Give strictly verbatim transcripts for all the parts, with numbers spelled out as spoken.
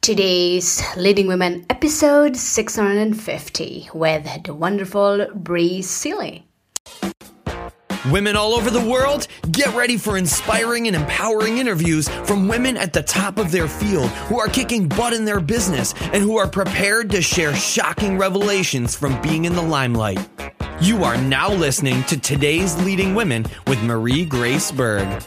today's Leading Women episode six hundred fifty with the wonderful Bree Seely. Women all over the world, get ready for inspiring and empowering interviews from women at the top of their field who are kicking butt in their business and who are prepared to share shocking revelations from being in the limelight. You are now listening to Today's Leading Women with Marie Grace Berg.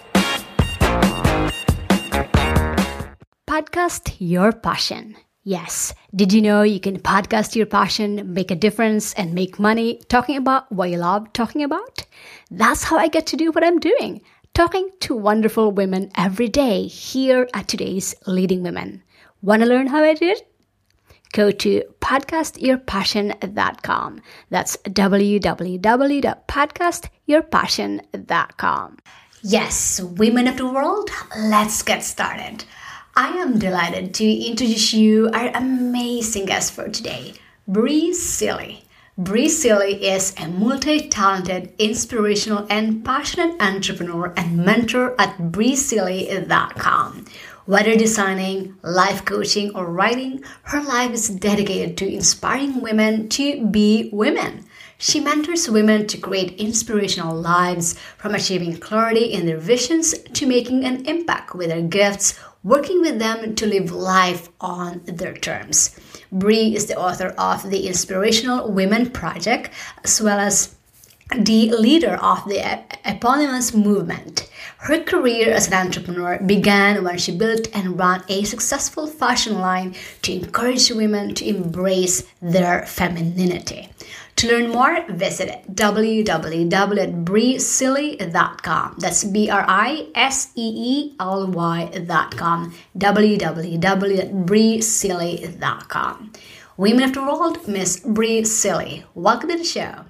Podcast your passion. Yes, did you know you can podcast your passion, make a difference, and make money talking about what you love talking about? That's how I get to do what I'm doing, talking to wonderful women every day here at Today's Leading Women. Want to learn how I do it? Go to podcast your passion dot com. That's w w w dot podcast your passion dot com. Yes, women of the world, let's get started. I am delighted to introduce you our amazing guest for today, Bree Seely. Bree Seely is a multi-talented, inspirational, and passionate entrepreneur and mentor at bree seely dot com. Whether designing, life coaching, or writing, her life is dedicated to inspiring women to be women. She mentors women to create inspirational lives, from achieving clarity in their visions to making an impact with their gifts, working with them to live life on their terms. Bree is the author of the Inspirational Women Project, as well as the leader of the eponymous movement. Her career as an entrepreneur began when she built and ran a successful fashion line to encourage women to embrace their femininity. To learn more, visit w w w dot bree seely dot com. That's B R I S E E L Y dot com. w w w dot bree seely dot com. Women of the world, Miss Bree Seely, welcome to the show.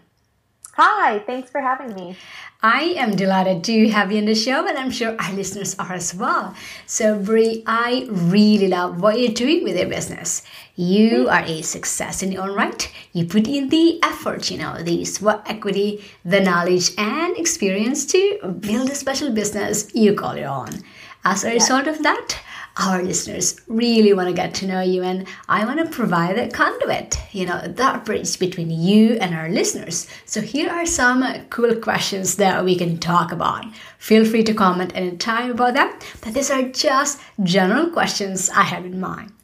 Hi, thanks for having me. I am delighted to have you on the show, and I'm sure our listeners are as well. So, Bree, I really love what you're doing with your business. You are a success in your own right. You put in the effort, you know, the sweat equity, the knowledge, and experience to build a special business you call your own. As a yes. result of that, our listeners really want to get to know you, and I want to provide a conduit, you know, that bridge between you and our listeners. So here are some cool questions that we can talk about. Feel free to comment anytime about them, but these are just general questions I have in mind.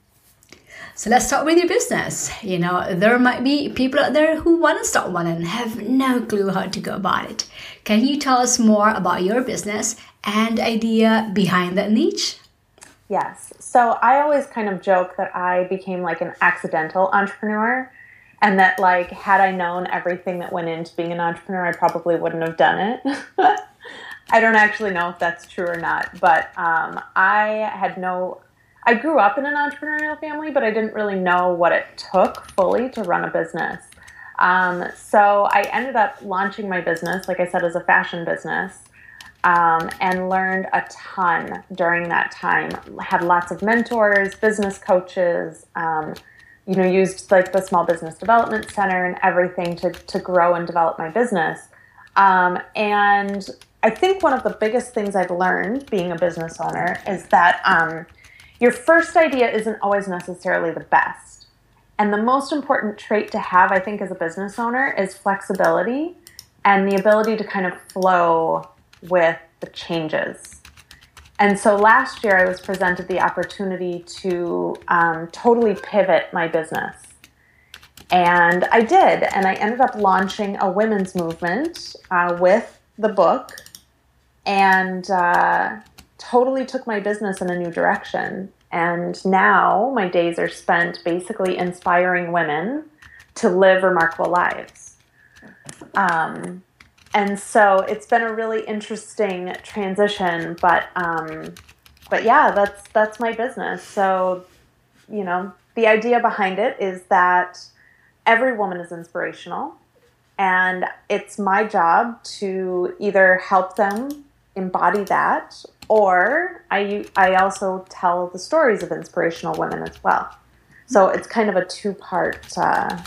So let's start with your business. You know, there might be people out there who want to start one and have no clue how to go about it. Can you tell us more about your business and the idea behind that niche? Yes. So I always kind of joke that I became like an accidental entrepreneur, and that like had I known everything that went into being an entrepreneur, I probably wouldn't have done it. I don't actually know if that's true or not, but um, I had no, I grew up in an entrepreneurial family, but I didn't really know what it took fully to run a business. Um, so I ended up launching my business, like I said, as a fashion business. Um, and learned a ton during that time. Had lots of mentors, business coaches, um, you know, used like the Small Business Development Center and everything to, to grow and develop my business. Um, and I think one of the biggest things I've learned being a business owner is that um, your first idea isn't always necessarily the best. And the most important trait to have, I think, as a business owner is flexibility and the ability to kind of flow with the changes. And so last year I was presented the opportunity to um, totally pivot my business. And I did. And I ended up launching a women's movement uh, with the book, and uh, totally took my business in a new direction. And now my days are spent basically inspiring women to live remarkable lives. Um, And so it's been a really interesting transition, but um, but yeah, that's that's my business. So, you know, the idea behind it is that every woman is inspirational, and it's my job to either help them embody that, or I I also tell the stories of inspirational women as well. So it's kind of a two-part uh,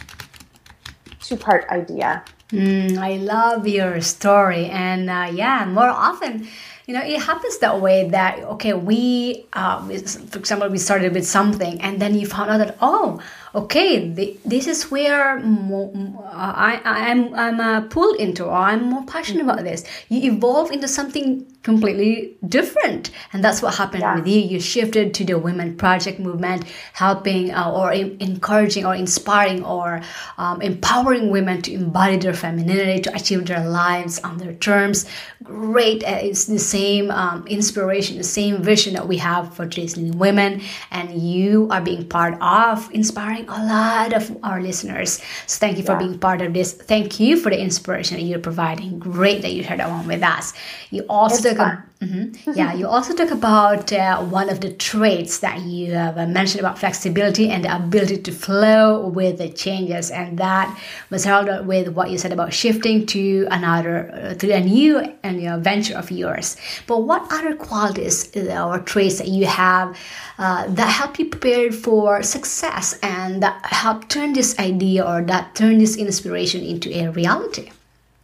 two-part idea. Mm, I love your story, and uh, yeah, more often You know, it happens that way that, okay, we, uh, for example, we started with something and then you found out that, oh, okay, the, this is where mo- uh, I, I'm, I'm uh, pulled into, or I'm more passionate about this. You evolve into something completely different. And that's what happened Yeah. with you. You shifted to the women project movement, helping uh, or in, encouraging or inspiring or um, empowering women to embody their femininity, to achieve their lives on their terms. Great. Uh, it's the same um, inspiration, the same vision that we have for today's leading women. And you are being part of inspiring a lot of our listeners. So thank you for Yeah. being part of this. Thank you for the inspiration that you're providing. Great that you shared that one with us. You also It's talk fun. about, mhm. yeah, you also talk about uh, one of the traits that you have uh, mentioned about flexibility and the ability to flow with the changes, and that was held with what you said about shifting to another, uh, to a new and you know, venture of yours. But what other qualities uh, or traits that you have uh, that help you prepare for success and that help turn this idea or that turn this inspiration into a reality?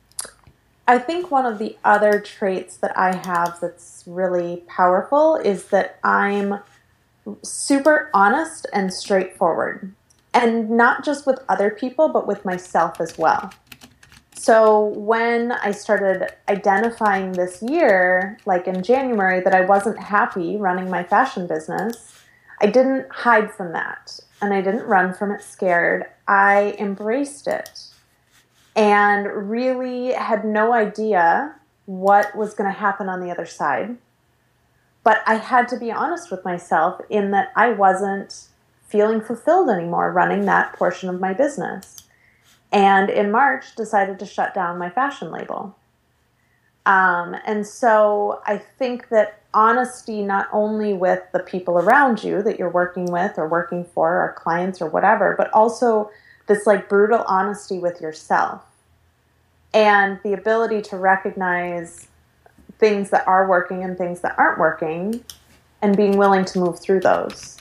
I think one of the other traits that I have that's really powerful is that I'm super honest and straightforward. And not just with other people, but with myself as well. So when I started identifying this year, like in January, that I wasn't happy running my fashion business, I didn't hide from that. And I didn't run from it scared. I embraced it. And really had no idea what was going to happen on the other side. But I had to be honest with myself in that I wasn't feeling fulfilled anymore running that portion of my business. And in March, decided to shut down my fashion label. Um, and so I think that honesty, not only with the people around you that you're working with or working for, or clients or whatever, but also this like brutal honesty with yourself. And the ability to recognize things that are working and things that aren't working and being willing to move through those.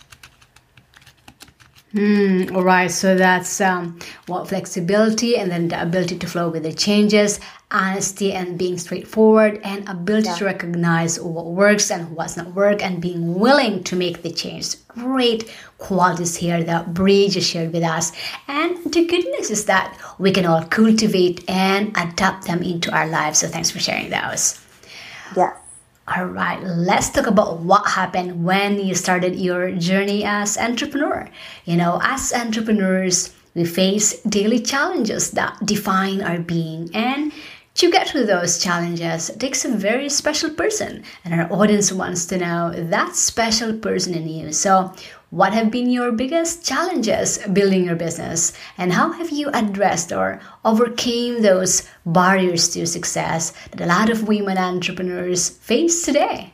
Mm, all right, so that's um, what flexibility and then the ability to flow with the changes, honesty and being straightforward, and ability Yeah. to recognize what works and what's not work, and being willing to make the change. Great qualities here that Bree just shared with us. And the good news is that we can all cultivate and adapt them into our lives. So thanks for sharing those. Yes. All right, let's talk about what happened when you started your journey as entrepreneur. You know, as entrepreneurs, we face daily challenges that define our being, and to get through those challenges takes a very special person, and our audience wants to know that special person in you. So what have been your biggest challenges building your business, and how have you addressed or overcame those barriers to success that a lot of women entrepreneurs face today?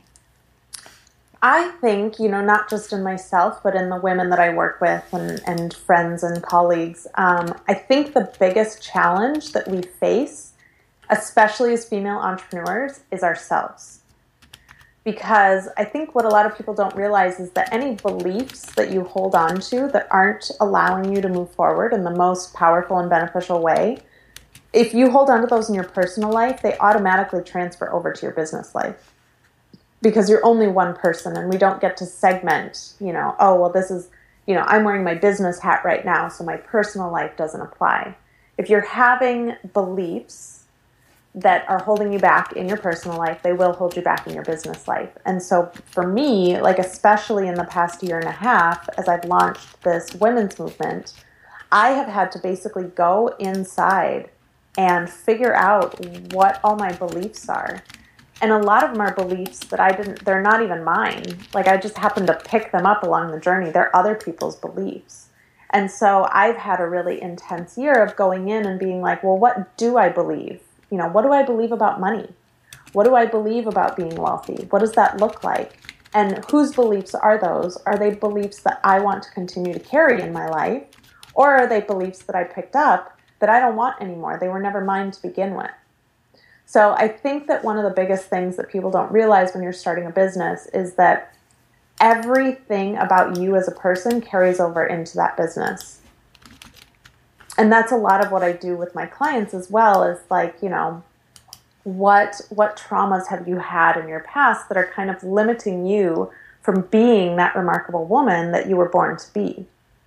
I think, you know, not just in myself, but in the women that I work with and, and friends and colleagues, um, I think the biggest challenge that we face, especially as female entrepreneurs, is ourselves. Because I think what a lot of people don't realize is that any beliefs that you hold on to that aren't allowing you to move forward in the most powerful and beneficial way, if you hold on to those in your personal life, they automatically transfer over to your business life. Because you're only one person and we don't get to segment, you know, oh, well, this is, you know, I'm wearing my business hat right now, so my personal life doesn't apply. If you're having beliefs that are holding you back in your personal life, they will hold you back in your business life. And so for me, like especially in the past year and a half, as I've launched this women's movement, I have had to basically go inside and figure out what all my beliefs are. And a lot of them are beliefs that I didn't, they're not even mine. Like I just happened to pick them up along the journey. They're other people's beliefs. And so I've had a really intense year of going in and being like, well, what do I believe? You know, what do I believe about money? What do I believe about being wealthy? What does that look like? And whose beliefs are those? Are they beliefs that I want to continue to carry in my life? Or are they beliefs that I picked up that I don't want anymore? They were never mine to begin with. So I think that one of the biggest things that people don't realize when you're starting a business is that everything about you as a person carries over into that business. And that's a lot of what I do with my clients as well, is like, you know, what what traumas have you had in your past that are kind of limiting you from being that remarkable woman that you were born to be?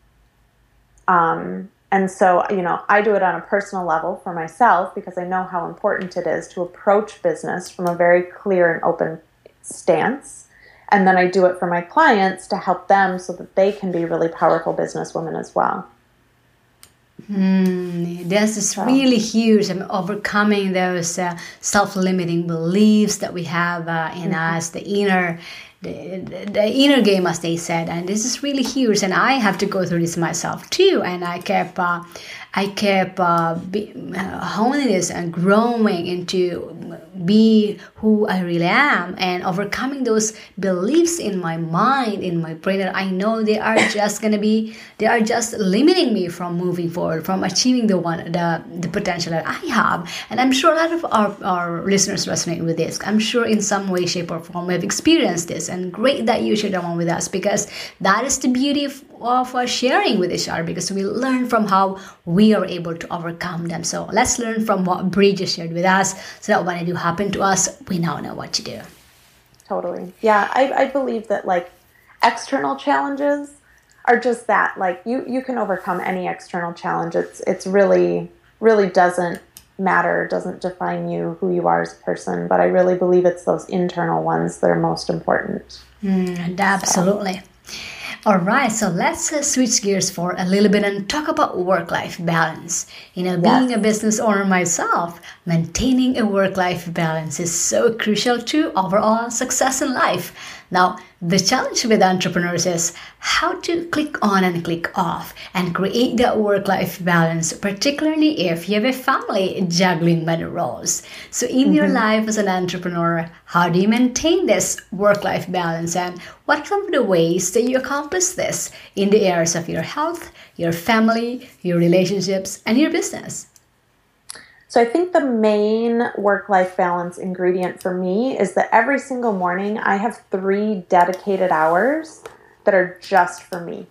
Um, and so, you know, I do it on a personal level for myself because I know how important it is to approach business from a very clear and open stance. And then I do it for my clients to help them so that they can be really powerful businesswomen as well. Mm, this is really huge. I mean, overcoming those uh, self-limiting beliefs that we have uh, in mm-hmm. us, the inner, the, the, the inner game, as they said, and this is really huge. And I have to go through this myself too. And I kept, uh, I kept uh, be, uh, honing this and growing into be who I really am, and overcoming those beliefs in my mind, in my brain that I know they are just gonna be, they are just limiting me from moving forward, from achieving the one, the the potential that I have. And I'm sure a lot of our, our listeners resonate with this. I'm sure in some way, shape, or form have experienced this, and great that you share that one with us, because that is the beauty of, of uh, sharing with each other, because we learn from how we are able to overcome them. So let's learn from what Brie just shared with us, so that when it do happen to us, we now know what to do. Totally. Yeah, I, I believe that like external challenges are just that. Like you, you can overcome any external challenge. It's it's really, really doesn't matter, doesn't define you, who you are as a person. But I really believe it's those internal ones that are most important. Mm, absolutely. So. All right, so let's uh, switch gears for a little bit and talk about work-life balance. You know, being yes. a business owner myself, maintaining a work-life balance is so crucial to overall success in life. Now, the challenge with entrepreneurs is how to click on and click off and create that work-life balance, particularly if you have a family juggling many roles. So in mm-hmm. your life as an entrepreneur, how do you maintain this work-life balance, and what are some of the ways that you accomplish this in the areas of your health, your family, your relationships, and your business? So I think the main work-life balance ingredient for me is that every single morning I have three dedicated hours that are just for me.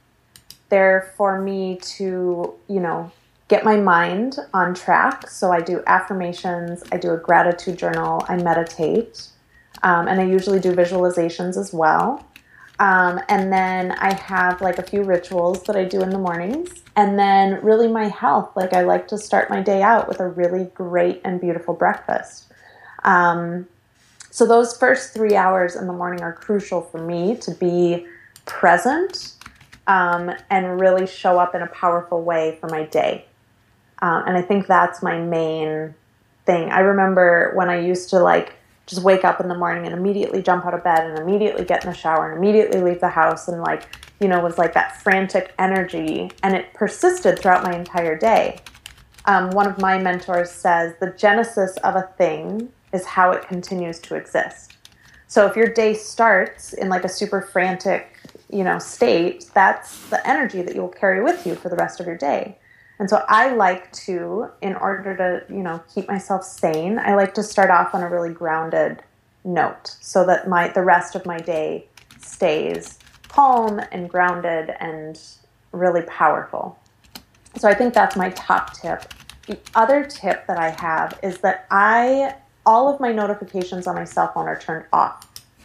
They're for me to, you know, get my mind on track. So I do affirmations, I do a gratitude journal, I meditate, um, and I usually do visualizations as well. Um, and then I have like a few rituals that I do in the mornings. And then really my health, like I like to start my day out with a really great and beautiful breakfast. Um, so those first three hours in the morning are crucial for me to be present um, and really show up in a powerful way for my day. Um, and I think that's my main thing. I remember when I used to like just wake up in the morning and immediately jump out of bed and immediately get in the shower and immediately leave the house and like, you know, was like that frantic energy, and it persisted throughout my entire day. Um, one of my mentors says the genesis of a thing is how it continues to exist. So if your day starts in like a super frantic, you know, state, that's the energy that you'll carry with you for the rest of your day. And so I like to, in order to, you know, keep myself sane, I like to start off on a really grounded note so that my the rest of my day stays calm and grounded and really powerful. So I think that's my top tip. The other tip that I have is that I, all of my notifications on my cell phone are turned off,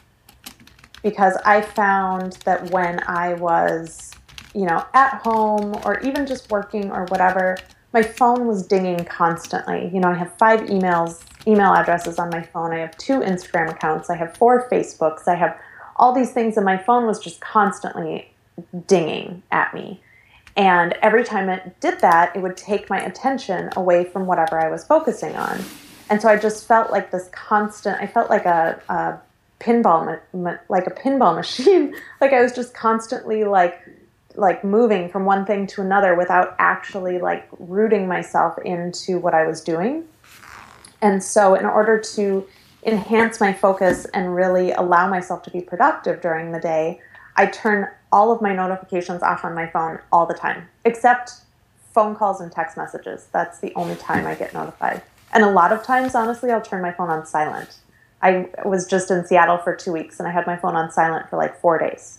because I found that when I was, you know, at home or even just working or whatever, my phone was dinging constantly. You know, I have five emails, email addresses on my phone. I have two Instagram accounts. I have four Facebooks. I have all these things, and my phone was just constantly dinging at me. And every time it did that, it would take my attention away from whatever I was focusing on. And so I just felt like this constant, I felt like a, a pinball, like a pinball machine. Like I was just constantly like, like moving from one thing to another without actually like rooting myself into what I was doing. And so in order to enhance my focus and really allow myself to be productive during the day, I turn all of my notifications off on my phone all the time, except phone calls and text messages. That's the only time I get notified. And a lot of times, honestly, I'll turn my phone on silent. I was just in Seattle for two weeks and I had my phone on silent for like four days.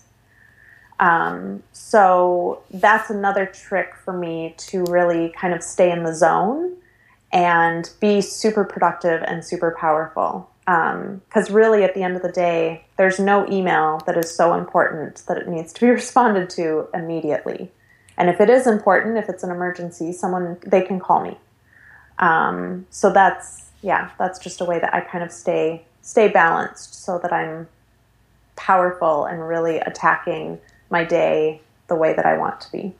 Um, so that's another trick for me to really kind of stay in the zone and be super productive and super powerful. Because um, really, at the end of the day, there's no email that is so important that it needs to be responded to immediately. And if it is important, if it's an emergency, someone, they can call me. Um, so that's, yeah, that's just a way that I kind of stay stay balanced so that I'm powerful and really attacking my day the way that I want to be.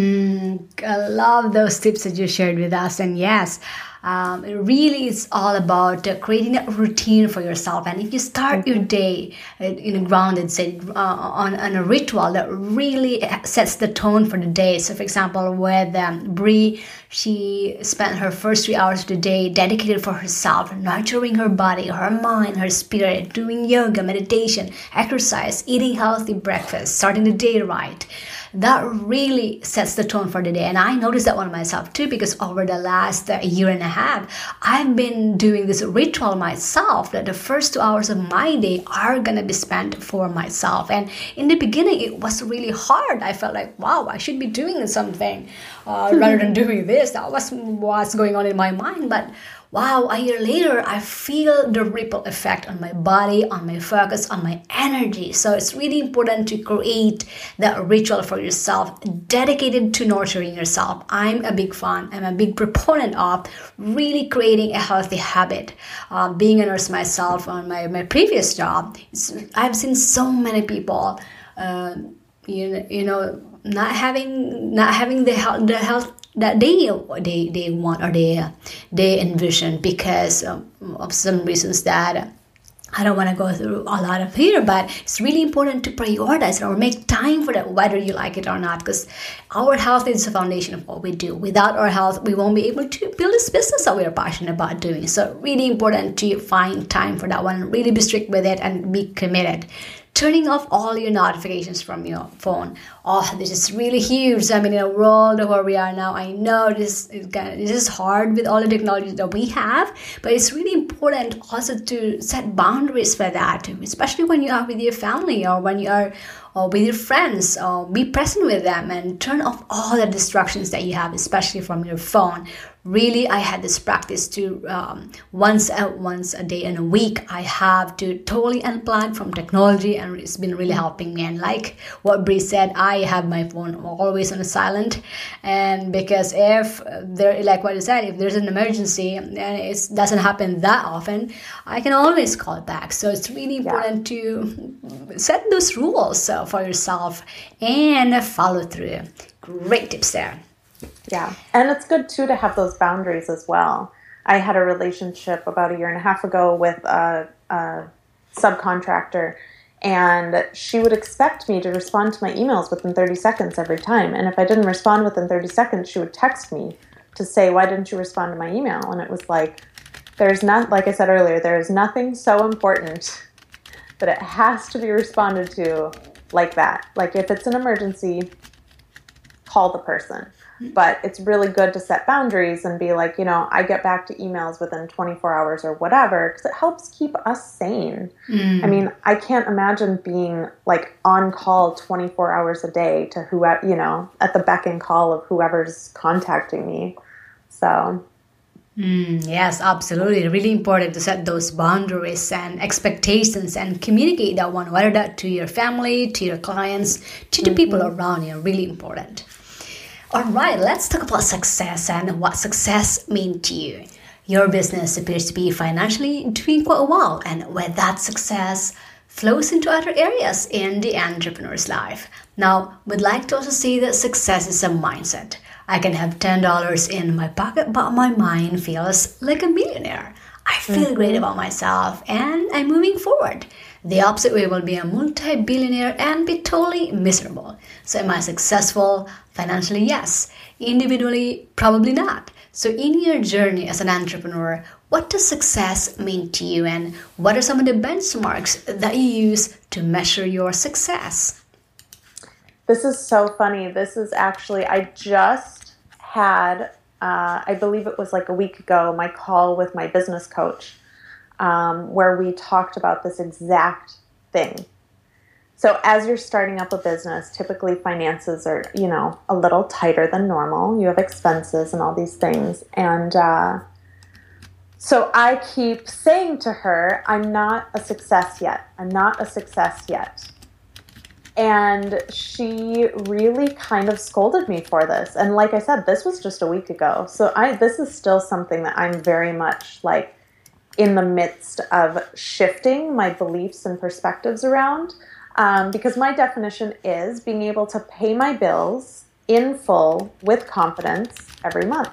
Mm, I love those tips that you shared with us. And yes, um, it really is all about uh, creating a routine for yourself. And if you start mm-hmm. your day uh, in a grounded state, uh, on, on a ritual that really sets the tone for the day. So for example, with um, Brie, she spent her first three hours of the day dedicated for herself, nurturing her body, her mind, her spirit, doing yoga, meditation, exercise, eating healthy breakfast, starting the day right. That really sets the tone for the day. And I noticed that one myself too, because over the last uh, year and a half, I've been doing this ritual myself that the first two hours of my day are going to be spent for myself. And in the beginning, it was really hard. I felt like, wow, I should be doing something uh, rather than doing this. That was what's going on in my mind. But wow, a year later, I feel the ripple effect on my body, on my focus, on my energy. So it's really important to create that ritual for yourself, dedicated to nurturing yourself. I'm a big fan, I'm a big proponent of really creating a healthy habit. Uh, being a nurse myself on my, my previous job, I've seen so many people, uh, you, you know, not having not having the health, the health that they they they want or they they envision because um, of some reasons that I don't want to go through a lot of here, but it's really important to prioritize or make time for that, whether you like it or not, because our health is the foundation of what we do. Without our health, we won't be able to build this business that we're passionate about doing. So really important to find time for that one, really be strict with it and be committed. Turning off all your notifications from your phone. Oh, this is really huge. I mean, in a world where we are now, I know this is, this is hard with all the technology that we have, but it's really important also to set boundaries for that, especially when you are with your family or when you are or with your friends, or be present with them and turn off all the distractions that you have, especially from your phone. Really, I had this practice to um, once a, once a day in a week, I have to totally unplug from technology, and it's been really helping me. And like what Brie said, I have my phone always on a silent, and because if there, like what you said, if there's an emergency and it doesn't happen that often, I can always call back. So it's really important yeah. to set those rules so, for yourself and follow through. Great tips there. Yeah. And it's good, too, to have those boundaries as well. I had a relationship about a year and a half ago with a, a subcontractor, and she would expect me to respond to my emails within thirty seconds every time. And if I didn't respond within thirty seconds, she would text me to say, why didn't you respond to my email? And it was like, there's not, like I said earlier, there is nothing so important that it has to be responded to like that. Like if it's an emergency, call the person. But it's really good to set boundaries and be like, you know, I get back to emails within twenty-four hours or whatever, because it helps keep us sane. Mm. I mean, I can't imagine being like on call twenty-four hours a day to whoever, you know, at the beck and call of whoever's contacting me. So. Mm, yes, absolutely. Really important to set those boundaries and expectations and communicate that one, whether that to your family, to your clients, to the mm-hmm. people around you. Really important. All right, let's talk about success and what success means to you. Your business appears to be financially doing quite well, and with that success flows into other areas in the entrepreneur's life. Now, we'd like to also say that success is a mindset. I can have ten dollars in my pocket, but my mind feels like a millionaire. I feel mm-hmm. great about myself, and I'm moving forward. The opposite way will be a multi-billionaire and be totally miserable. So am I successful? Financially, yes. Individually, probably not. So in your journey as an entrepreneur, what does success mean to you, and what are some of the benchmarks that you use to measure your success? This is so funny. This is actually, I just had, uh, I believe it was like a week ago, my call with my business coach. Um, where we talked about this exact thing. So as you're starting up a business, typically finances are, you know, a little tighter than normal. You have expenses and all these things. And uh, So I keep saying to her, I'm not a success yet. I'm not a success yet. And she really kind of scolded me for this. And like I said, this was just a week ago. So I this is still something that I'm very much like in the midst of shifting my beliefs and perspectives around. Um, because my definition is being able to pay my bills in full with confidence every month.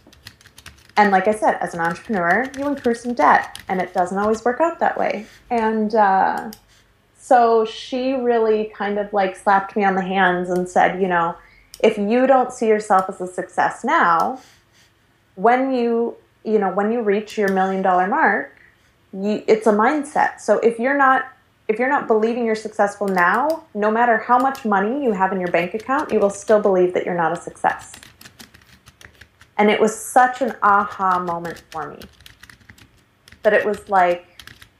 And like I said, as an entrepreneur, you incur some debt, and it doesn't always work out that way. And uh, so she really kind of like slapped me on the hands and said, you know, if you don't see yourself as a success now, when you, you know, when you reach your million dollar mark, you, it's a mindset. So if you're not, if you're not believing you're successful now, no matter how much money you have in your bank account, you will still believe that you're not a success. And it was such an aha moment for me that it was like,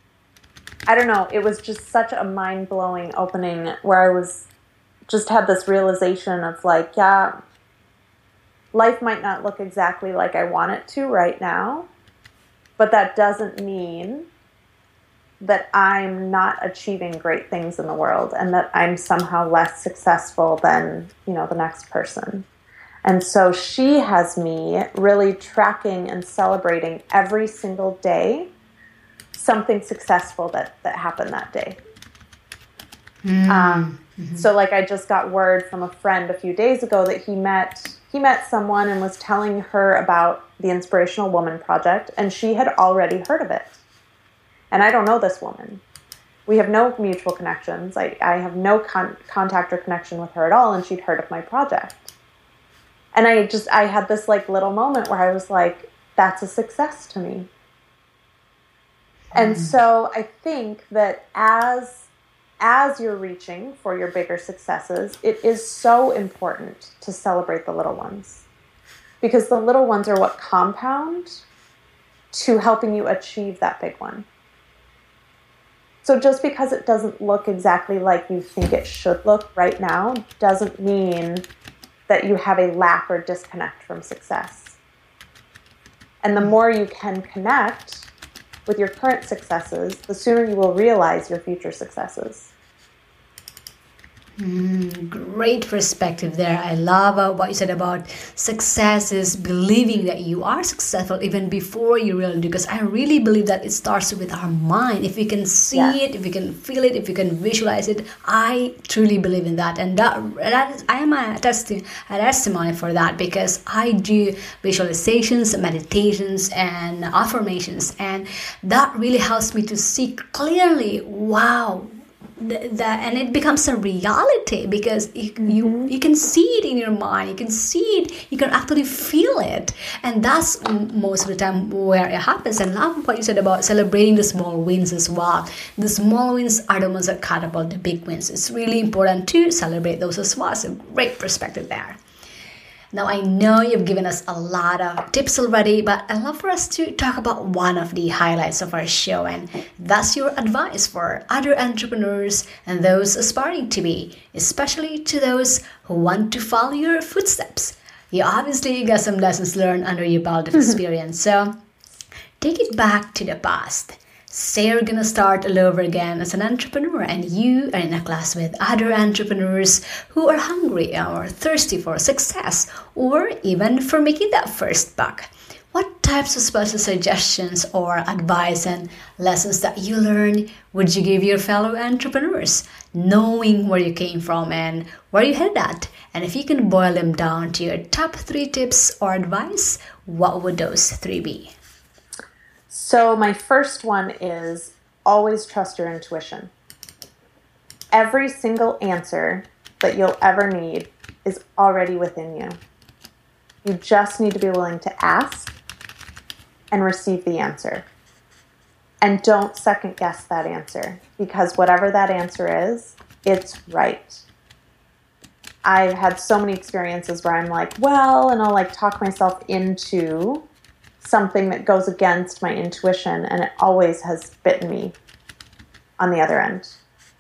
I don't know, it was just such a mind-blowing opening where I was just had this realization of like, yeah, life might not look exactly like I want it to right now, but that doesn't mean that I'm not achieving great things in the world and that I'm somehow less successful than, you know, the next person. And so she has me really tracking and celebrating every single day something successful that, that happened that day. Mm-hmm. Um, mm-hmm. So like I just got word from a friend a few days ago that he met he met someone and was telling her about the Inspirational Woman Project, and she had already heard of it. And I don't know this woman. We have no mutual connections. I, I have no con- contact or connection with her at all, and she'd heard of my project. And I just, I had this like little moment where I was like, that's a success to me. And mm. so I think that as, as you're reaching for your bigger successes, it is so important to celebrate the little ones, because the little ones are what compound to helping you achieve that big one. So just because it doesn't look exactly like you think it should look right now doesn't mean that you have a lack or disconnect from success. And the more you can connect with your current successes, the sooner you will realize your future successes. Mm, great perspective there. I love uh, what you said about success is believing that you are successful even before you really do, because I really believe that it starts with our mind. If we can see yeah. it, if we can feel it, if we can visualize it, I truly believe in that. And that, that is, I am a, testi- a testimony for that, because I do visualizations, meditations, and affirmations, and that really helps me to see clearly, wow, that, and it becomes a reality, because you, mm-hmm. you you can see it in your mind, you can see it, you can actually feel it, and that's most of the time where it happens. And love what you said about celebrating the small wins as well. The small wins are the ones that catapult the big wins. It's really important to celebrate those as well. So great perspective there. Now, I know you've given us a lot of tips already, but I'd love for us to talk about one of the highlights of our show, and that's your advice for other entrepreneurs and those aspiring to be, especially to those who want to follow your footsteps. You obviously got some lessons learned under your belt of experience, so take it back to the past. Say you're gonna start all over again as an entrepreneur, and you are in a class with other entrepreneurs who are hungry or thirsty for success, or even for making that first buck. What types of special suggestions or advice and lessons that you learned would you give your fellow entrepreneurs, knowing where you came from and where you headed at? And if you can boil them down to your top three tips or advice, what would those three be? So my first one is always trust your intuition. Every single answer that you'll ever need is already within you. You just need to be willing to ask and receive the answer. And don't second guess that answer, because whatever that answer is, it's right. I've had so many experiences where I'm like, well, and I'll like talk myself into something that goes against my intuition, and it always has bitten me on the other end.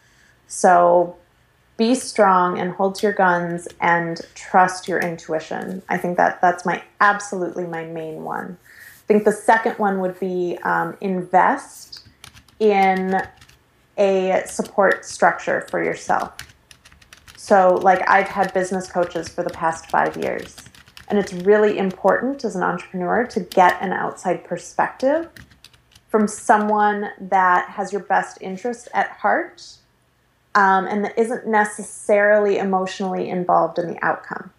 So be strong and hold to your guns and trust your intuition. I think that that's my absolutely my main one. think the second one would be um, invest in a support structure for yourself. So like I've had business coaches for the past five years, and it's really important as an entrepreneur to get an outside perspective from someone that has your best interest at heart, um, and that isn't necessarily emotionally involved in the outcome.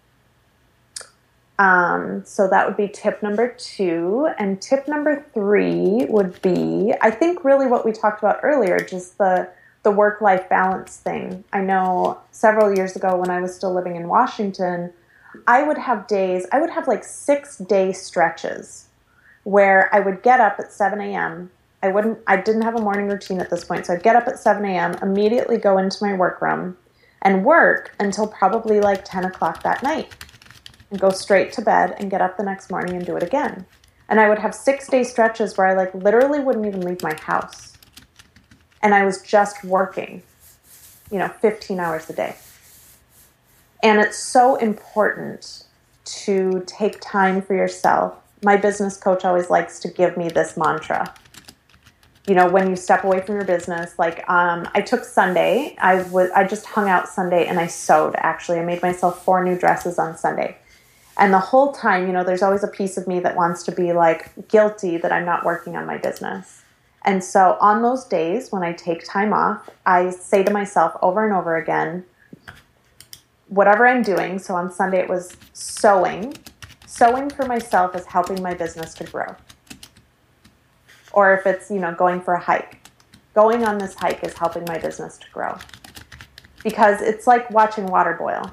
Um, so that would be tip number two. And tip number three would be, I think really what we talked about earlier, just the, the work-life balance thing. I know several years ago when I was still living in Washington, I would have days, I would have like six day stretches where I would get up at seven a.m. I wouldn't, I didn't have a morning routine at this point. So I'd get up at seven a.m., immediately go into my workroom and work until probably like ten o'clock that night, and go straight to bed and get up the next morning and do it again. And I would have six day stretches where I like literally wouldn't even leave my house. And I was just working, you know, fifteen hours a day. And it's so important to take time for yourself. My business coach always likes to give me this mantra. You know, when you step away from your business, like um, I took Sunday, I was I just hung out Sunday and I sewed, actually. I made myself four new dresses on Sunday. And the whole time, you know, there's always a piece of me that wants to be like guilty that I'm not working on my business. And so on those days when I take time off, I say to myself over and over again, whatever I'm doing, so on Sunday it was sewing. Sewing for myself is helping my business to grow. Or if it's, you know, going for a hike. Going on this hike is helping my business to grow. Because it's like watching water boil.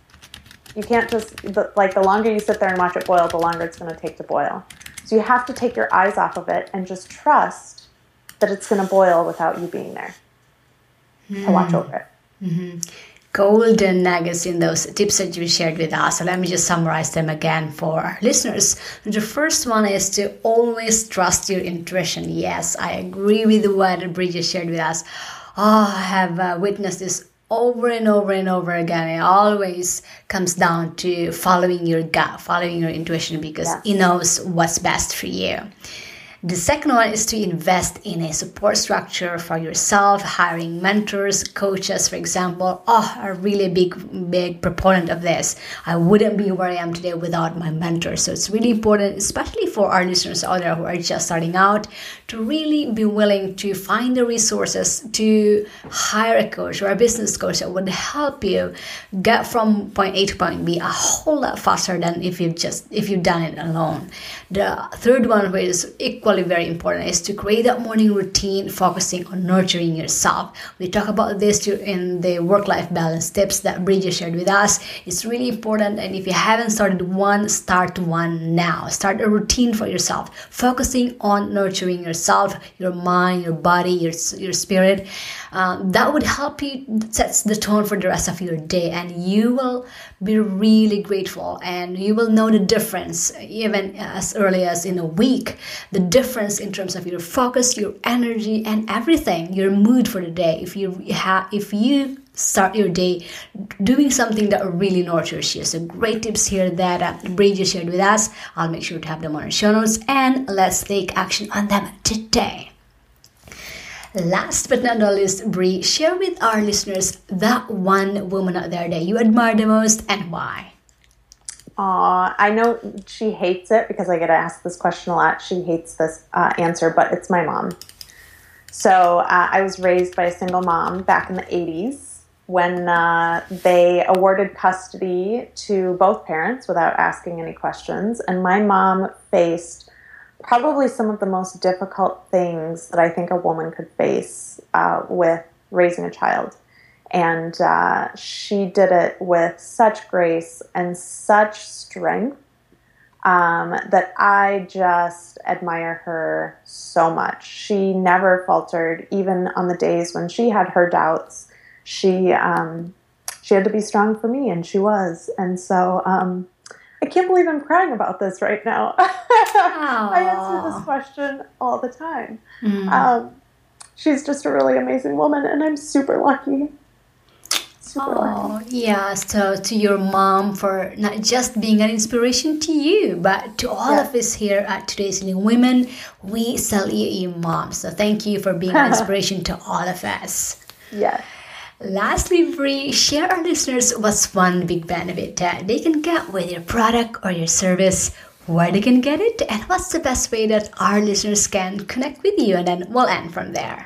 You can't just, like the longer you sit there and watch it boil, the longer it's going to take to boil. So you have to take your eyes off of it and just trust that it's going to boil without you being there mm. to watch over it. Mm-hmm. Golden nuggets in those tips that you shared with us. So let me just summarize them again for our listeners. The first one is to always trust your intuition. Yes, I agree with what Bridget shared with us. Oh, I have uh, witnessed this over and over and over again. It always comes down to following your gut, following your intuition, because yes. it knows what's best for you. The second one is to invest in a support structure for yourself, hiring mentors, coaches, for example. Oh, a really big, big proponent of this. I wouldn't be where I am today without my mentor. So it's really important, especially for our listeners out there who are just starting out, to really be willing to find the resources to hire a coach or a business coach that would help you get from point A to point B a whole lot faster than if you've just if you've done it alone. The third one, which is equally very important, is to create that morning routine focusing on nurturing yourself. We talk about this in the work-life balance tips that Bridget shared with us. It's really important, and if you haven't started one, start one now. Start a routine for yourself, focusing on nurturing yourself, your mind, your body, your, your spirit. Um, that would help you, sets the tone for the rest of your day, and you will be really grateful, and you will know the difference even as early as in a week, the difference in terms of your focus, your energy, and everything, your mood for the day. If you have, if you start your day doing something that really nurtures you. So great tips here that uh, Bridget shared with us. I'll make sure to have them on our show notes, and let's take action on them today. Last but not the least, Bri, share with our listeners that one woman out there that you admire the most and why. Aw, I know she hates it because I get asked this question a lot. She hates this uh, answer, but it's my mom. So uh, I was raised by a single mom back in the eighties when uh, they awarded custody to both parents without asking any questions. And my mom faced probably some of the most difficult things that I think a woman could face uh, with raising a child. And uh, she did it with such grace and such strength um, that I just admire her so much. She never faltered, even on the days when she had her doubts. She um, she had to be strong for me, and she was. And so um, I can't believe I'm crying about this right now. I answer this question all the time. Mm. Um, she's just a really amazing woman, and I'm super lucky. super Oh, lucky. yeah. So to your mom for not just being an inspiration to you, but to all Yeah. of us here at Today's Leading Women, we salute you, mom. So thank you for being an inspiration to all of us. Yes. Lastly, Bree, share our listeners what's one big benefit that they can get with your product or your service, where they can get it, and what's the best way that our listeners can connect with you, and then we'll end from there.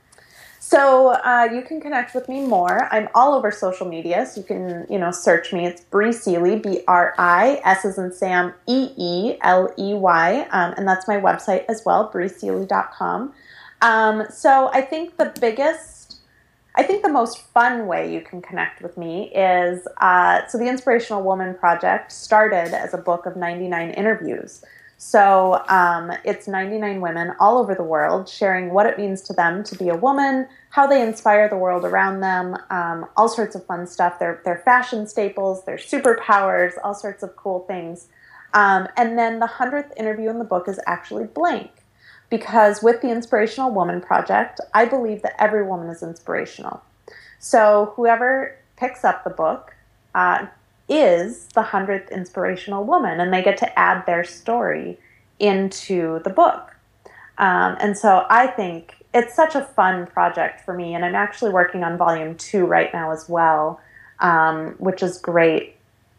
So uh, you can connect with me more. I'm all over social media, so you can, you know, search me. It's Bree Seeley, B R I, S as in Sam, E E L E Y, um, and that's my website as well, bree seeley dot com. Um, so I think the biggest, I think the most fun way you can connect with me is, uh, so the Inspirational Woman Project started as a book of ninety-nine interviews. So um, it's ninety-nine women all over the world sharing what it means to them to be a woman, how they inspire the world around them, um, all sorts of fun stuff, their, their fashion staples, their superpowers, all sorts of cool things. Um, and then the hundredth interview in the book is actually blank, because with the Inspirational Woman Project, I believe that every woman is inspirational. So whoever picks up the book uh, is the hundredth inspirational woman, and they get to add their story into the book. Um, and so I think it's such a fun project for me, and I'm actually working on volume two right now as well, um, which is great.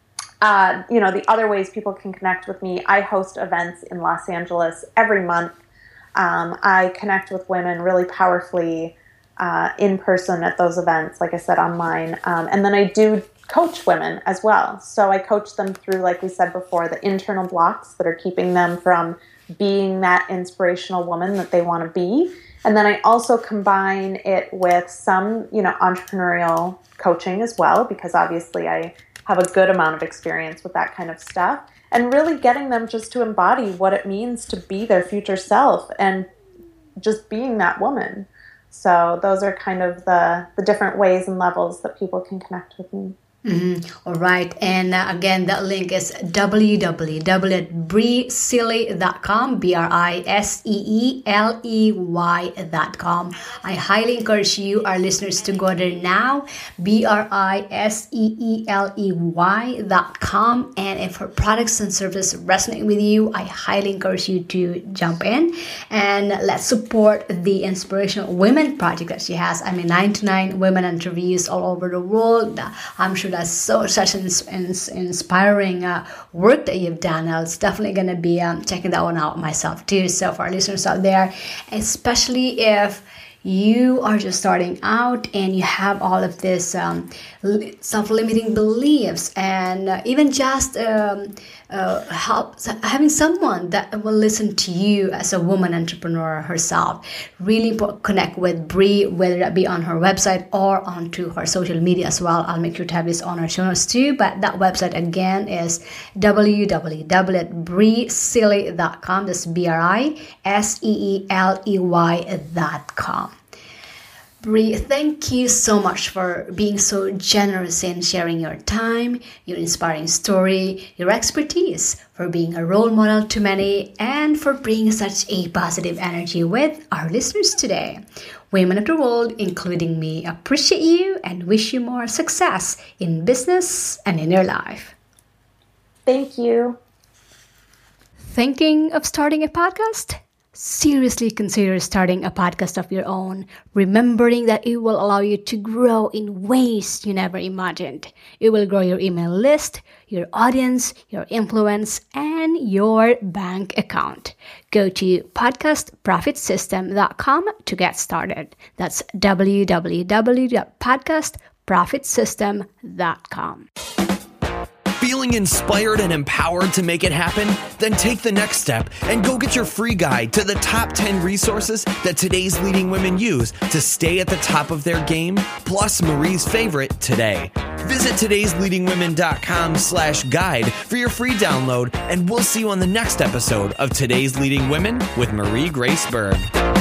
Uh, you know, the other ways people can connect with me, I host events in Los Angeles every month. Um, I connect with women really powerfully uh, in person at those events, like I said, online. Um, and then I do coach women as well. So I coach them through, like we said before, the internal blocks that are keeping them from being that inspirational woman that they want to be. And then I also combine it with some, you know, entrepreneurial coaching as well, because obviously I have a good amount of experience with that kind of stuff, and really getting them just to embody what it means to be their future self and just being that woman. So those are kind of the, the different ways and levels that people can connect with me. Mm-hmm. All right. And uh, again, that link is w w w dot bree seeley dot com, B R I S E E L E Y dot com. I highly encourage you, our listeners, to go there now, B R I S E E L E Y dot com. And if her products and services resonate with you, I highly encourage you to jump in and let's support the Inspirational Women Project that she has. I mean, ninety-nine women interviews all over the world. I'm sure that's so such an ins- inspiring uh, work that you've done. I was definitely going to be um, checking that one out myself too. So for our listeners out there, especially if you are just starting out and you have all of this um, self-limiting beliefs, and uh, even just um, uh, help having someone that will listen to you as a woman entrepreneur herself. Really connect with Bree, whether that be on her website or onto her social media as well. I'll make sure to have this on our show notes too. But that website again is w w w dot bree seeley dot com. That's B R I S E E L E Y dot com. Bree, thank you so much for being so generous in sharing your time, your inspiring story, your expertise, for being a role model to many, and for bringing such a positive energy with our listeners today. Women of the world, including me, appreciate you and wish you more success in business and in your life. Thank you. Thinking of starting a podcast? Seriously consider starting a podcast of your own, remembering that it will allow you to grow in ways you never imagined. It will grow your email list, your audience, your influence, and your bank account. Go to podcast profit system dot com to get started. That's w w w dot podcast profit system dot com. Feeling inspired and empowered to make it happen? Then take the next step and go get your free guide to the top ten resources that today's leading women use to stay at the top of their game, plus Marie's favorite today. Visit todays leading women dot com slash guide for your free download, and we'll see you on the next episode of Today's Leading Women with Marie Grace Berg.